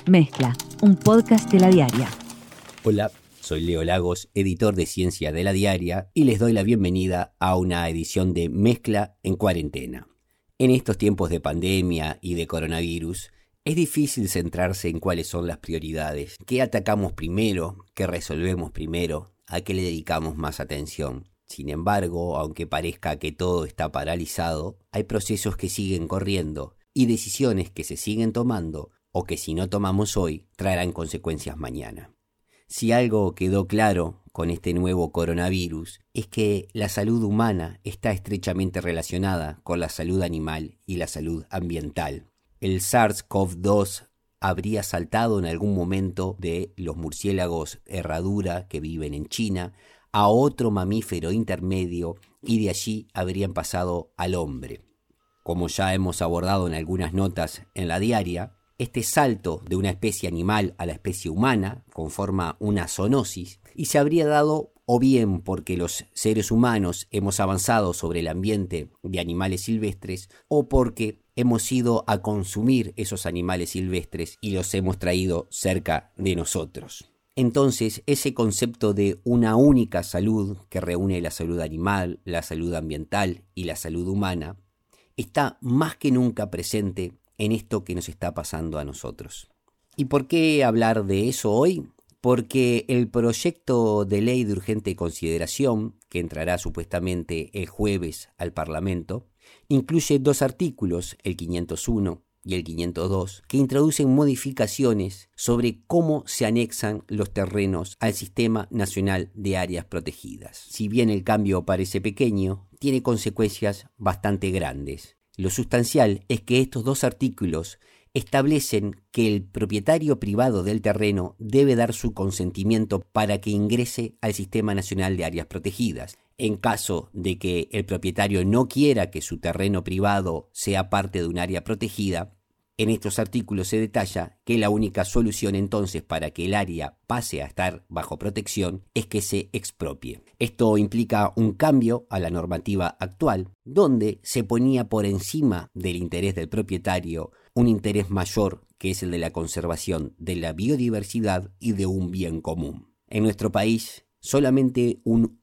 Mezcla, un podcast de La Diaria. Hola, soy Leo Lagos, editor de Ciencia de La Diaria, y les doy la bienvenida a una edición de Mezcla en cuarentena. En estos tiempos de pandemia y de coronavirus, es difícil centrarse en cuáles son las prioridades, qué atacamos primero, qué resolvemos primero, a qué le dedicamos más atención. Sin embargo, aunque parezca que todo está paralizado, hay procesos que siguen corriendo y decisiones que se siguen tomando o que si no tomamos hoy traerán consecuencias mañana. Si algo quedó claro con este nuevo coronavirus es que la salud humana está estrechamente relacionada con la salud animal y la salud ambiental. El SARS-CoV-2 habría saltado en algún momento de los murciélagos herradura que viven en China a otro mamífero intermedio y de allí habrían pasado al hombre. Como ya hemos abordado en algunas notas en La Diaria, este salto de una especie animal a la especie humana conforma una zoonosis y se habría dado o bien porque los seres humanos hemos avanzado sobre el ambiente de animales silvestres o porque hemos ido a consumir esos animales silvestres y los hemos traído cerca de nosotros. Entonces, ese concepto de una única salud que reúne la salud animal, la salud ambiental y la salud humana está más que nunca presente en esto que nos está pasando a nosotros. ¿Y por qué hablar de eso hoy? Porque el proyecto de ley de urgente consideración, que entrará supuestamente el jueves al Parlamento, incluye dos artículos, el 501 y el 502, que introducen modificaciones sobre cómo se anexan los terrenos al Sistema Nacional de Áreas Protegidas. Si bien el cambio parece pequeño, tiene consecuencias bastante grandes. Lo sustancial es que estos dos artículos establecen que el propietario privado del terreno debe dar su consentimiento para que ingrese al Sistema Nacional de Áreas Protegidas. En caso de que el propietario no quiera que su terreno privado sea parte de un área protegida, en estos artículos se detalla que la única solución entonces para que el área pase a estar bajo protección es que se expropie. Esto implica un cambio a la normativa actual, donde se ponía por encima del interés del propietario un interés mayor que es el de la conservación de la biodiversidad y de un bien común. En nuestro país, solamente un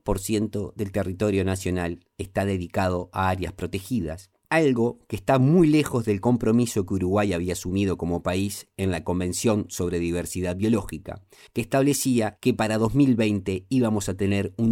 1% del territorio nacional está dedicado a áreas protegidas, algo que está muy lejos del compromiso que Uruguay había asumido como país en la Convención sobre Diversidad Biológica, que establecía que para 2020 íbamos a tener un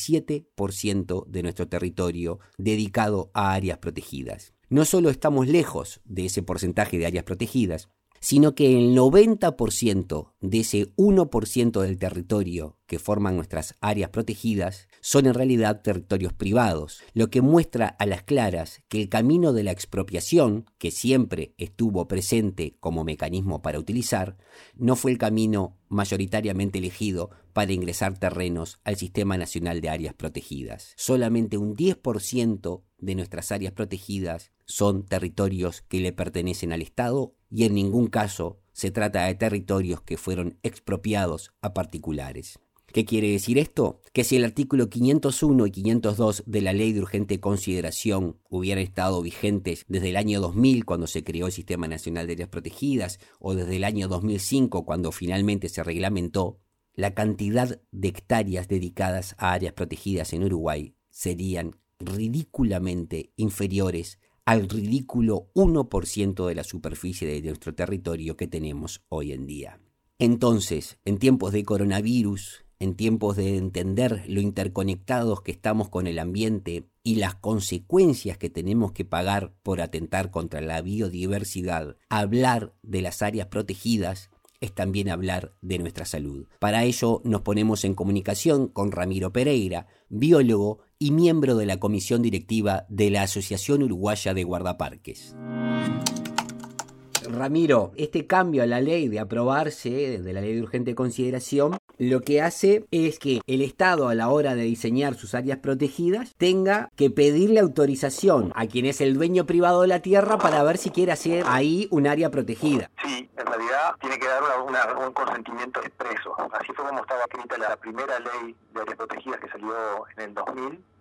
17% de nuestro territorio dedicado a áreas protegidas. No solo estamos lejos de ese porcentaje de áreas protegidas, sino que el 90% de ese 1% del territorio que forman nuestras áreas protegidas son en realidad territorios privados, lo que muestra a las claras que el camino de la expropiación, que siempre estuvo presente como mecanismo para utilizar, no fue el camino mayoritariamente elegido para ingresar terrenos al Sistema Nacional de Áreas Protegidas. Solamente un 10% de nuestras áreas protegidas son territorios que le pertenecen al Estado y en ningún caso se trata de territorios que fueron expropiados a particulares. ¿Qué quiere decir esto? Que si el artículo 501 y 502 de la Ley de Urgente Consideración hubieran estado vigentes desde el año 2000 cuando se creó el Sistema Nacional de Áreas Protegidas o desde el año 2005 cuando finalmente se reglamentó, la cantidad de hectáreas dedicadas a áreas protegidas en Uruguay serían ridículamente inferiores al ridículo 1% de la superficie de nuestro territorio que tenemos hoy en día. Entonces, en tiempos de coronavirus, en tiempos de entender lo interconectados que estamos con el ambiente y las consecuencias que tenemos que pagar por atentar contra la biodiversidad, hablar de las áreas protegidas es también hablar de nuestra salud. Para ello nos ponemos en comunicación con Ramiro Pereira, biólogo y miembro de la comisión directiva de la Asociación Uruguaya de Guardaparques. Ramiro, este cambio a la ley de aprobarse, de la ley de urgente consideración, lo que hace es que el Estado a la hora de diseñar sus áreas protegidas tenga que pedirle autorización a quien es el dueño privado de la tierra para ver si quiere hacer ahí un área protegida. Sí, en realidad tiene que dar un consentimiento expreso. Así fue como estaba escrita la primera ley de áreas protegidas que salió en el 2000.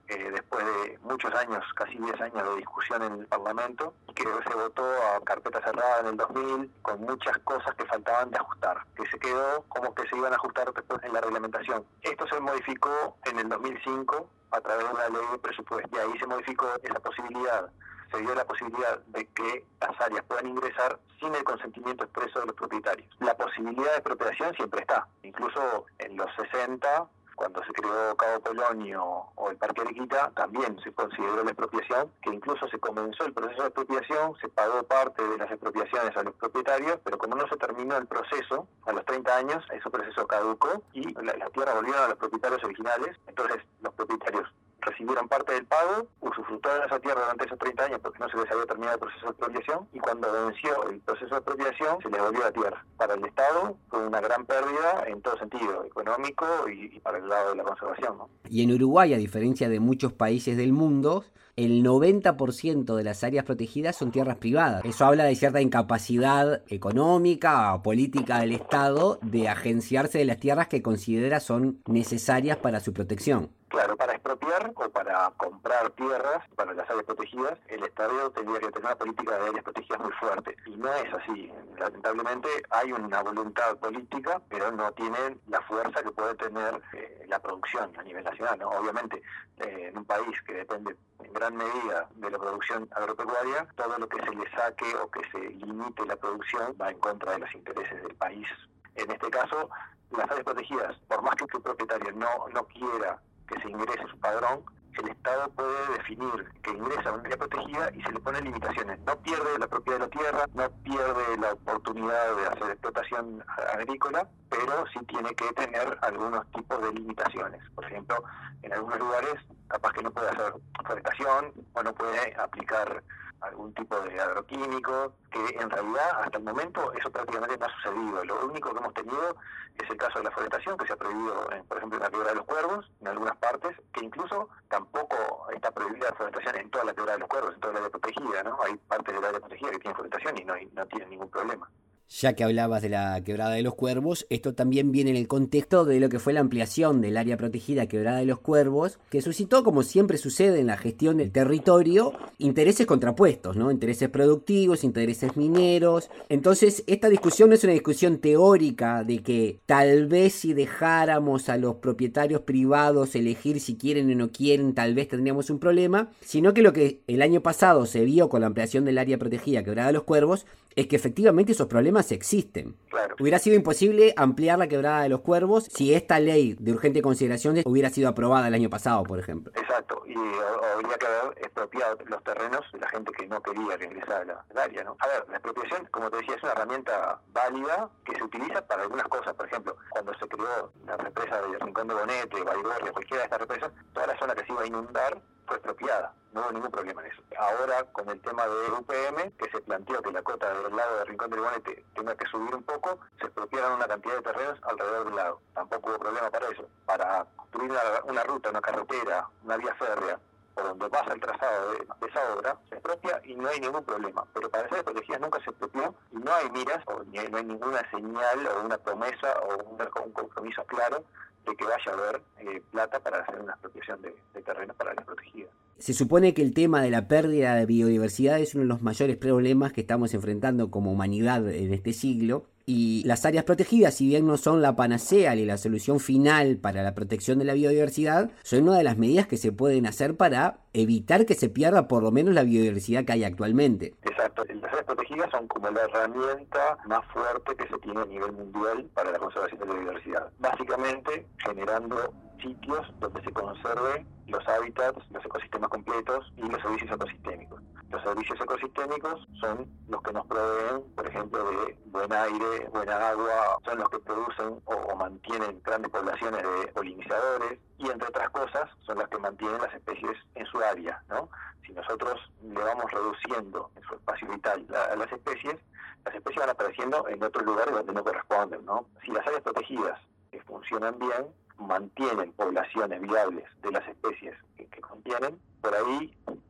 después de muchos años, casi 10 años de discusión en el Parlamento, y que se votó a carpeta cerrada en el 2000 con muchas cosas que faltaban de ajustar, que se quedó como que se iban a ajustar después en la reglamentación. Esto se modificó en el 2005 a través de una ley de presupuesto, y ahí se modificó esa posibilidad. Se dio la posibilidad de que las áreas puedan ingresar sin el consentimiento expreso de los propietarios. La posibilidad de expropiación siempre está. Incluso en los 60, cuando se creó Cabo Polonio o el Parque Arequita, también se consideró la expropiación, que incluso se comenzó el proceso de expropiación, se pagó parte de las expropiaciones a los propietarios, pero como no se terminó el proceso, a los 30 años, ese proceso caducó y la tierra volvieron a los propietarios originales. Entonces, los propietarios recibieron parte del pago, usufructaron esa tierra durante esos 30 años porque no se les había terminado el proceso de expropiación, y cuando venció el proceso de expropiación se les volvió la tierra. Para el Estado fue una gran pérdida en todo sentido, económico y para el lado de la conservación, ¿no? Y en Uruguay, a diferencia de muchos países del mundo, el 90% de las áreas protegidas son tierras privadas. Eso habla de cierta incapacidad económica o política del Estado de agenciarse de las tierras que considera son necesarias para su protección. Claro, para expropiar o para comprar tierras para las áreas protegidas, el Estado tendría que tener una política de áreas protegidas muy fuerte. Y no es así. Lamentablemente hay una voluntad política, pero no tienen la fuerza que puede tener la producción a nivel nacional, ¿no? Obviamente, en un país que depende en gran medida de la producción agropecuaria, todo lo que se le saque o que se limite la producción va en contra de los intereses del país. En este caso, las áreas protegidas, por más que el propietario no quiera que se ingrese su padrón, el Estado puede definir que ingresa a una área protegida y se le pone limitaciones. No pierde la propiedad de la tierra, no pierde la oportunidad de hacer explotación agrícola, pero sí tiene que tener algunos tipos de limitaciones. Por ejemplo, en algunos lugares capaz que no puede hacer forestación o no puede aplicar algún tipo de agroquímico, que en realidad hasta el momento eso prácticamente no ha sucedido. Lo único que hemos tenido es el caso de la forestación, que se ha prohibido, por ejemplo, en la Quebrada de los Cuervos, en algunas partes, que incluso tampoco está prohibida la forestación en toda la Quebrada de los Cuervos, en toda la área protegida, ¿no? Hay partes del área protegida que tienen forestación y no tienen ningún problema. Ya que hablabas de la Quebrada de los Cuervos, esto también viene en el contexto de lo que fue la ampliación del área protegida Quebrada de los Cuervos, que suscitó, como siempre sucede en la gestión del territorio, intereses contrapuestos, ¿no? Intereses productivos, intereses mineros. Entonces, esta discusión no es una discusión teórica de que tal vez si dejáramos a los propietarios privados elegir si quieren o no quieren, tal vez tendríamos un problema, sino que lo que el año pasado se vio con la ampliación del área protegida Quebrada de los Cuervos es que efectivamente esos problemas existen. Claro. Hubiera sido imposible ampliar la Quebrada de los Cuervos si esta ley de urgente consideración hubiera sido aprobada el año pasado, por ejemplo. Exacto, y habría que haber expropiado los terrenos de la gente que no quería que ingresara al área, ¿no? A ver, la expropiación, como te decía, es una herramienta válida que se utiliza para algunas cosas. Por ejemplo, cuando se creó la represa de Rincón de Bonete, Baigorria, cualquiera de estas represas, toda la zona que se iba a inundar fue expropiada. No hubo ningún problema en eso. Ahora, con el tema de UPM, que se planteó que la cota del lago de Rincón del Bonete tenga que subir un poco, se expropiaron una cantidad de terrenos alrededor del lago. Tampoco hubo problema para eso. Para construir una ruta, una carretera, una vía férrea, por donde pasa el trazado de esa obra, se expropia y no hay ningún problema. Pero para las áreas protegidas nunca se expropió y no hay miras, o no hay ninguna señal o una promesa o un compromiso claro de que vaya a haber plata para hacer una expropiación de terrenos para áreas protegidas. Se supone que el tema de la pérdida de biodiversidad es uno de los mayores problemas que estamos enfrentando como humanidad en este siglo, y las áreas protegidas, si bien no son la panacea ni la solución final para la protección de la biodiversidad, son una de las medidas que se pueden hacer para evitar que se pierda por lo menos la biodiversidad que hay actualmente. Exacto, las áreas protegidas son como la herramienta más fuerte que se tiene a nivel mundial para la conservación de la biodiversidad. Básicamente generando sitios donde se conserven los hábitats, los ecosistemas completos y los servicios ecosistémicos. Los servicios ecosistémicos son los que nos proveen, por ejemplo, de buen aire, buena agua, son los que producen o mantienen grandes poblaciones de polinizadores y, entre otras cosas, son las que mantienen las especies en su área, ¿no? Si nosotros le vamos reduciendo en su espacio vital a las especies van apareciendo en otros lugares donde no corresponden, ¿no? Si las áreas protegidas funcionan bien, mantienen poblaciones viables de las especies que contienen, por ahí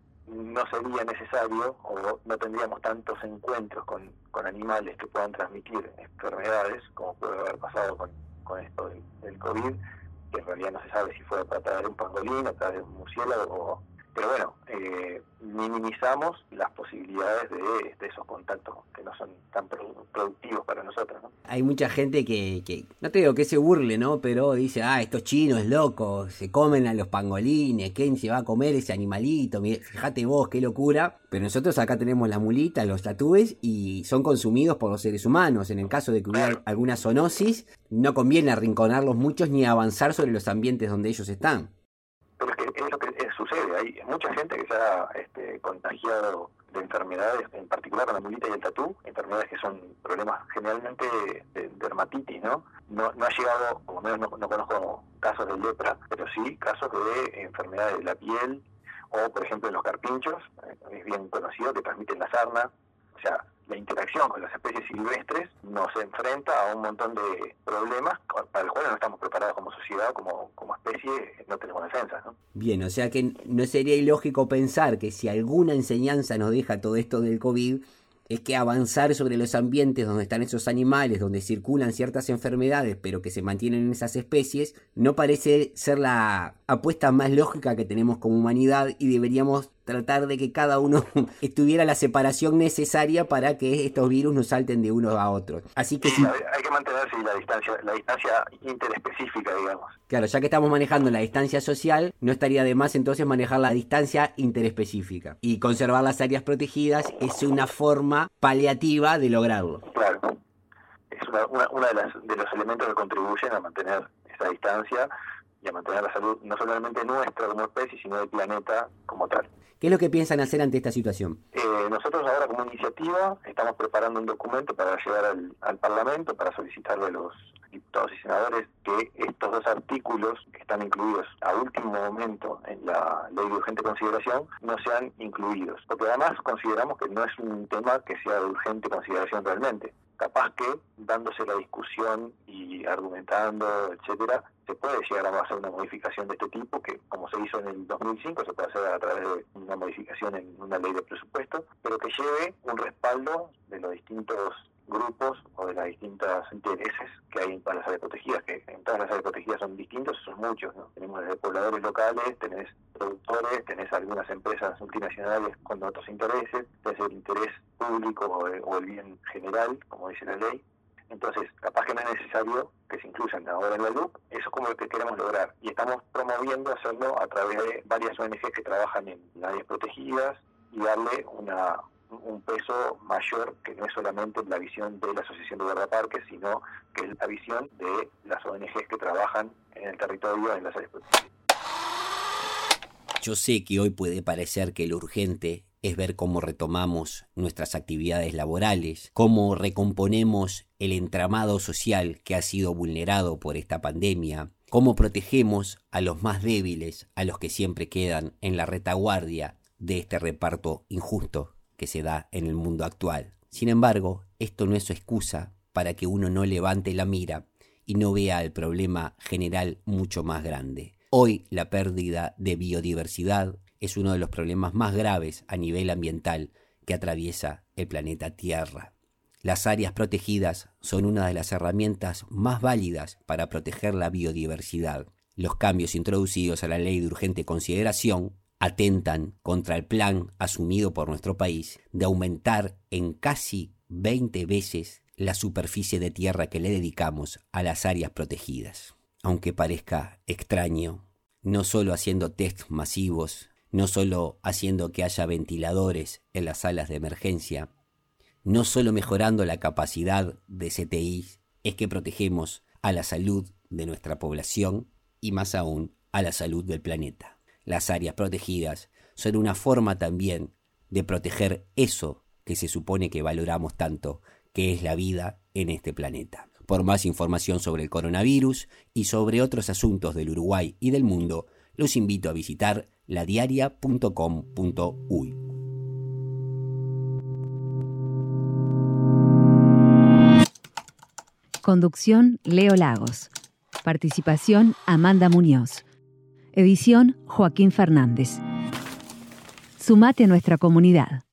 no sería necesario o no tendríamos tantos encuentros con animales que puedan transmitir enfermedades, como puede haber pasado con esto del COVID, que en realidad no se sabe si fue a tratar de un pangolín, a través de un murciélago, pero bueno, minimizamos las posibilidades de esos contactos que no son tan productivos para nosotros, ¿no? Hay mucha gente que no te digo que se burle, ¿no? Pero dice, estos chinos locos, se comen a los pangolines, ¿quién se va a comer ese animalito? Fíjate vos, qué locura. Pero nosotros acá tenemos las mulitas, los tatúes, y son consumidos por los seres humanos. En el caso de que hubiera alguna zoonosis, no conviene arrinconarlos muchos ni avanzar sobre los ambientes donde ellos están. Pero es lo que sucede, hay mucha gente que se ha contagiado de enfermedades, en particular con la mulita y el tatú, enfermedades que son problemas generalmente de dermatitis, ¿no? No ha llegado, por lo menos no conozco casos de lepra, pero sí casos de enfermedades de la piel, o por ejemplo los carpinchos, es bien conocido que transmiten la sarna. O sea, la interacción con las especies silvestres nos enfrenta a un montón de problemas para los cuales no estamos preparados como sociedad, como especie, no tenemos defensa, ¿no? Bien, o sea que no sería ilógico pensar que si alguna enseñanza nos deja todo esto del COVID, es que avanzar sobre los ambientes donde están esos animales, donde circulan ciertas enfermedades, pero que se mantienen en esas especies, no parece ser la apuesta más lógica que tenemos como humanidad, y deberíamos tratar de que cada uno estuviera la separación necesaria para que estos virus no salten de unos a otros. Así que sí, hay que mantenerse la distancia interespecífica, digamos. Claro, ya que estamos manejando la distancia social, no estaría de más entonces manejar la distancia interespecífica. Y conservar las áreas protegidas es una forma paliativa de lograrlo. Claro, es una de los elementos que contribuyen a mantener esa distancia y a mantener la salud no solamente nuestra como especie, sino del planeta como tal. ¿Qué es lo que piensan hacer ante esta situación? Nosotros ahora como iniciativa estamos preparando un documento para llevar al Parlamento, para solicitarle a los diputados y senadores que estos 2 artículos que están incluidos a último momento en la ley de urgente consideración no sean incluidos, porque además consideramos que no es un tema que sea de urgente consideración realmente. Capaz que dándose la discusión y argumentando, etcétera, se puede llegar a hacer una modificación de este tipo, que como se hizo en el 2005, se puede hacer a través de una modificación en una ley de presupuesto, pero que lleve un respaldo de los distintos grupos o de las distintas intereses que hay para las áreas protegidas, que en todas las áreas protegidas son distintos, son muchos, ¿no? Tenemos desde pobladores locales, tenés productores, tenés algunas empresas multinacionales con otros intereses, tenés el interés público o el bien general, como dice la ley. Entonces, capaz que no es necesario que se incluyan ahora en la LUC, eso es como lo que queremos lograr. Y estamos promoviendo hacerlo a través de varias ONGs que trabajan en áreas protegidas y darle un peso mayor, que no es solamente la visión de la Asociación de Guardaparques, sino que es la visión de las ONGs que trabajan en el territorio en las áreas protegidas. Yo sé que hoy puede parecer que lo urgente es ver cómo retomamos nuestras actividades laborales, cómo recomponemos el entramado social que ha sido vulnerado por esta pandemia, cómo protegemos a los más débiles, a los que siempre quedan en la retaguardia de este reparto injusto que se da en el mundo actual. Sin embargo, esto no es excusa para que uno no levante la mira y no vea el problema general mucho más grande. Hoy la pérdida de biodiversidad es uno de los problemas más graves a nivel ambiental que atraviesa el planeta Tierra. Las áreas protegidas son una de las herramientas más válidas para proteger la biodiversidad. Los cambios introducidos a la ley de urgente consideración atentan contra el plan asumido por nuestro país de aumentar en casi 20 veces la superficie de tierra que le dedicamos a las áreas protegidas. Aunque parezca extraño, no solo haciendo test masivos, no solo haciendo que haya ventiladores en las salas de emergencia, no solo mejorando la capacidad de CTI, es que protegemos a la salud de nuestra población y más aún a la salud del planeta. Las áreas protegidas son una forma también de proteger eso que se supone que valoramos tanto, que es la vida en este planeta. Por más información sobre el coronavirus y sobre otros asuntos del Uruguay y del mundo, los invito a visitar ladiaria.com.uy. Conducción: Leo Lagos. Participación: Amanda Muñoz. Edición: Joaquín Fernández. Sumate a nuestra comunidad.